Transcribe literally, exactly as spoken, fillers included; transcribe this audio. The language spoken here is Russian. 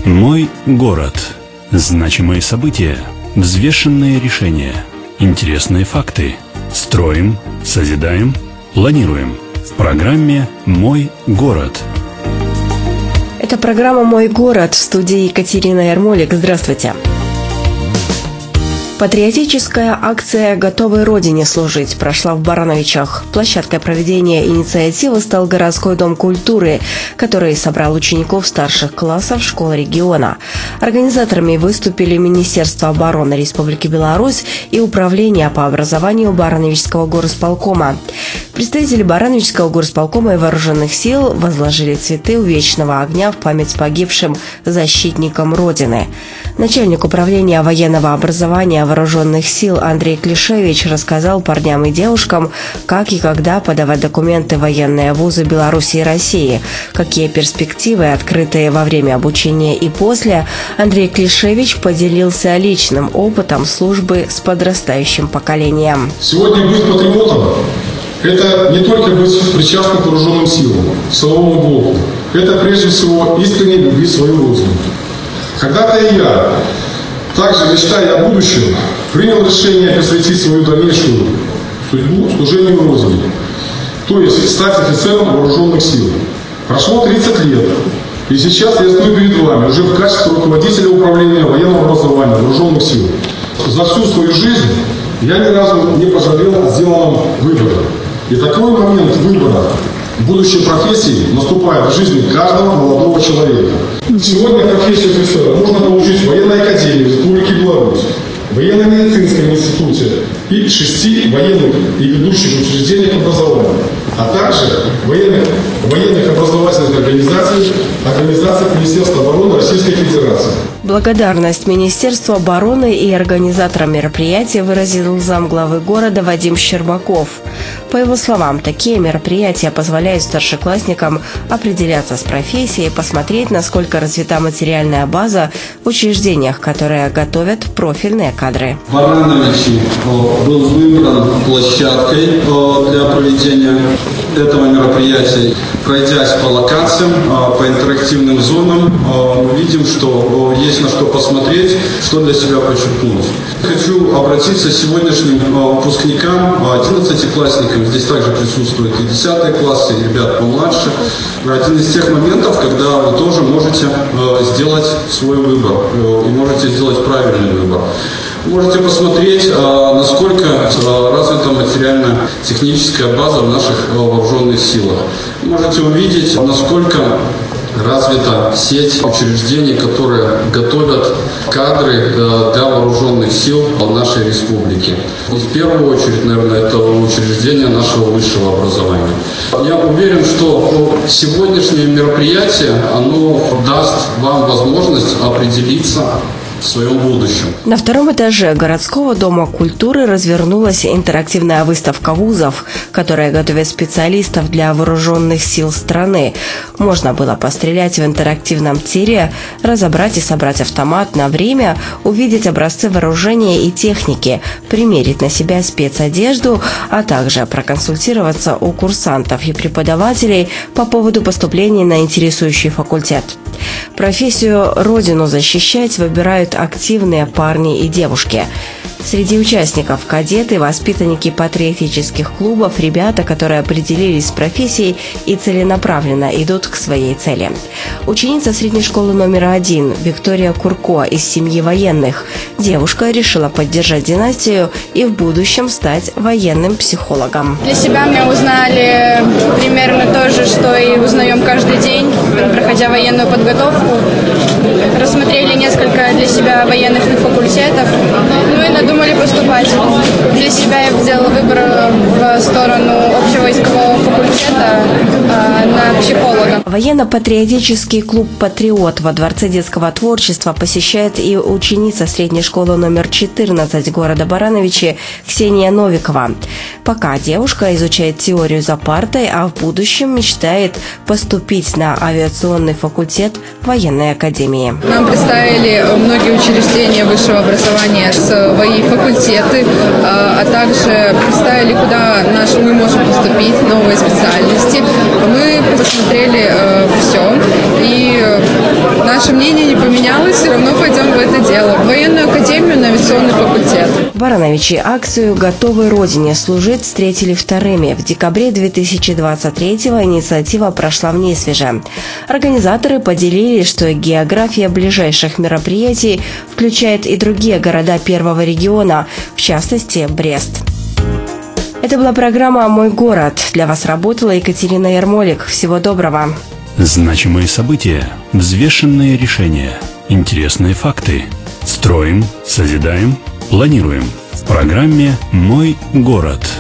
Мой город. Значимые события, взвешенные решения, интересные факты. Строим, созидаем, планируем. В программе «Мой город». Это программа «Мой город», в студии Екатерина Ярмолик. Здравствуйте. Патриотическая акция «Готовы Родине служить» прошла в Барановичах. Площадкой проведения инициативы стал городской дом культуры, который собрал учеников старших классов школ региона. Организаторами выступили Министерство обороны Республики Беларусь и Управление по образованию Барановичского горосполкома. Представители Барановичского горосполкома и вооруженных сил возложили цветы у вечного огня в память погибшим защитникам Родины. Начальник управления военного образования вооруженных сил Андрей Клишевич рассказал парням и девушкам, как и когда подавать документы в военные вузы Беларуси и России, какие перспективы, открытые во время обучения и после. Андрей Клишевич поделился личным опытом службы с подрастающим поколением. Сегодня быть патриотом – это не только быть причастным к вооруженным силам, силовому блоку. Это прежде всего искренне любить свою родину. Когда-то и я, также мечтая о будущем, принял решение посвятить свою дальнейшую судьбу служению Родине, то есть стать офицером вооруженных сил. Прошло тридцать лет, и сейчас я стою перед вами уже в качестве руководителя управления военного образования вооруженных сил. За всю свою жизнь я ни разу не пожалел о сделанном выборе. И такой момент выбора будущей профессии наступает в жизни каждого молодого человека. Сегодня профессию офицера можно получить в военной академии Республики Беларусь, в военно-медицинском институте и шести военных и ведущих учреждениях образования, а также военных, военных образовательных организаций, организациях Министерства обороны Российской Федерации. Благодарность Министерству обороны и организаторам мероприятия выразил замглавы города Вадим Щербаков. По его словам, такие мероприятия позволяют старшеклассникам определяться с профессией, посмотреть, насколько развита материальная база в учреждениях, которые готовят профильные кадры. Барановичи был выбран площадкой для проведения этого мероприятия. Пройдясь по локациям, по интерактивным зонам, мы видим, что есть на что посмотреть, что для себя подчеркнуть. Хочу обратиться к сегодняшним выпускникам, одиннадцатиклассникам. Здесь также присутствуют и десятые классы, и ребят помладше. Один из тех моментов, когда вы тоже можете сделать свой выбор и можете сделать правильный выбор. Можете посмотреть, насколько развита материально-техническая база в наших вооруженных силах. Можете увидеть, насколько развита сеть учреждений, которые готовят кадры для вооруженных сил нашей республики. И в первую очередь, наверное, это учреждение нашего высшего образования. Я уверен, что сегодняшнее мероприятие, оно даст вам возможность определиться в своем будущем. На втором этаже городского дома культуры развернулась интерактивная выставка вузов, которая готовит специалистов для вооруженных сил страны. Можно было пострелять в интерактивном тире, разобрать и собрать автомат на время, увидеть образцы вооружения и техники, примерить на себя спецодежду, а также проконсультироваться у курсантов и преподавателей по поводу поступления на интересующий факультет. Профессию «Родину защищать» выбирают активные парни и девушки. Среди участников кадеты, воспитанники патриотических клубов, ребята, которые определились с профессией и целенаправленно идут к своей цели. Ученица средней школы номер один Виктория Курко из семьи военных. Девушка решила поддержать династию и в будущем стать военным психологом. Для себя мы узнали примерно то же, что и узнаем каждый день, проходя военную подготовку. Рассмотрели несколько для себя военных факультетов, ну и надумали поступать. Для себя я сделала выбор в сторону общевойскового факультета э, на психолога. Военно-патриотический клуб «Патриот» во Дворце детского творчества посещает и ученица средней школы номер четырнадцать города Барановичи Ксения Новикова. Пока девушка изучает теорию за партой, а в будущем мечтает поступить на авиационный факультет военной академии. Нам представили многие учреждения высшего образования, свои факультеты, а также представили, куда наш, мы можем поступить, новые специальности. Мы посмотрели все, и наше мнение не поменялось, все равно пойдем в это дело. В военную академию, на авиационный факультет. Барановичи акцию «Готовы Родине служить» встретили вторыми. В декабре две тысячи двадцать третьего инициатива прошла в Несвеже. Организаторы поделились, что география ближайших мероприятий включает и другие города первого региона, в частности, Брест. Это была программа «Мой город». Для вас работала Екатерина Ярмолик. Всего доброго. Значимые события, взвешенные решения, интересные факты. Строим, созидаем, планируем. В программе «Мой город».